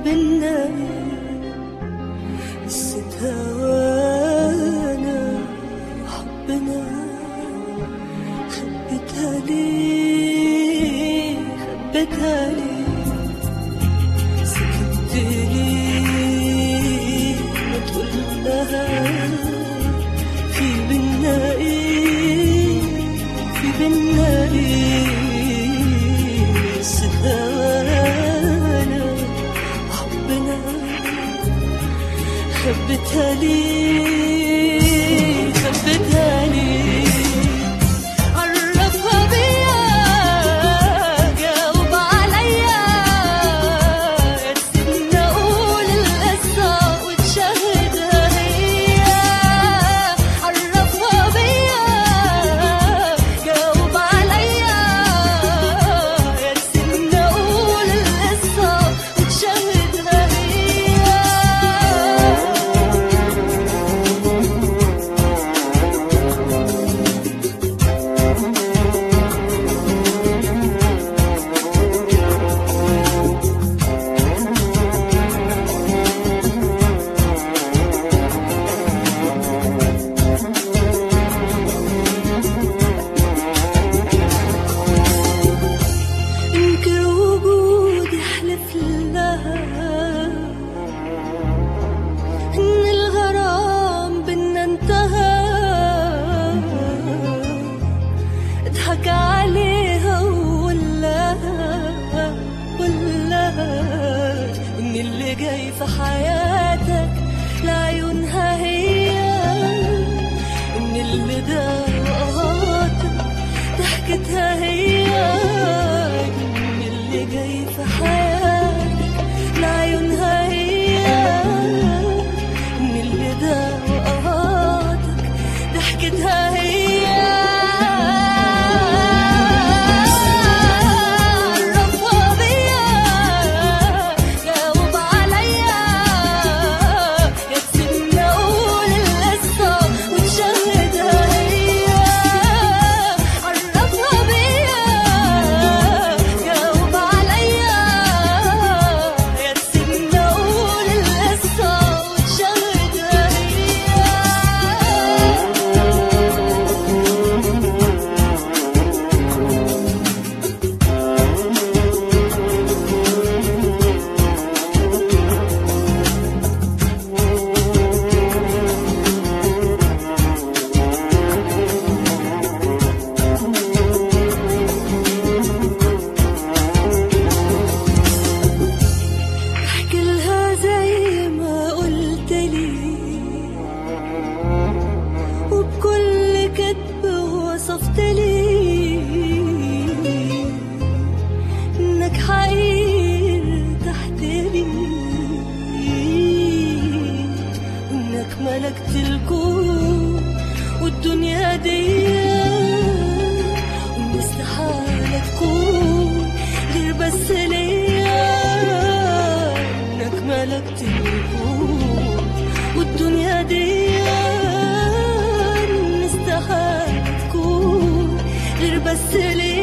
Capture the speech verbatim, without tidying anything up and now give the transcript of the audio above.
بينا قصة هوانا وحبنا، خبيتها ليه خبيتها ليه، سكت ليه ما تقول لها في بينا ايه، في بينا ايه، قصة هوانا وحبنا خبيتها ليه خبيتها ليه. عرفها بيا جاوب عليا، يا تسيبني اقول القصة وتشهدها هي. عرفها بيا جاوب عليا، يا تسيبني اقول القصة وتشهدها هي. انكر وجودي احلف لها ان الغرام بينا انتهى، اضحك عليها وقولها قولها ان اللي جاي في حياتك لعيونها هي، ان اللي ده وقهاتك ضحكتها هي، ان اللي جاي في حياتك لعيونها هي، ان اللي ده وقهاتك ضحكتها هي. عرفها بيا جاوب عليا، يا تسيبني اقول القصة وتشهدها هي. عرفها بيا جاوب عليا، يا تسيبني اقول القصة وتشهدها هي. احكي لها زي ما قلت لي، وبكل كذب وصفت لي انك حقير تحت لي، وانك ملكت الكون والدنيا دي، وان استحالة تكون غير بس ليا، انك ملكت الكون والدنيا دي، ان استحالة تكون غير بس ليا.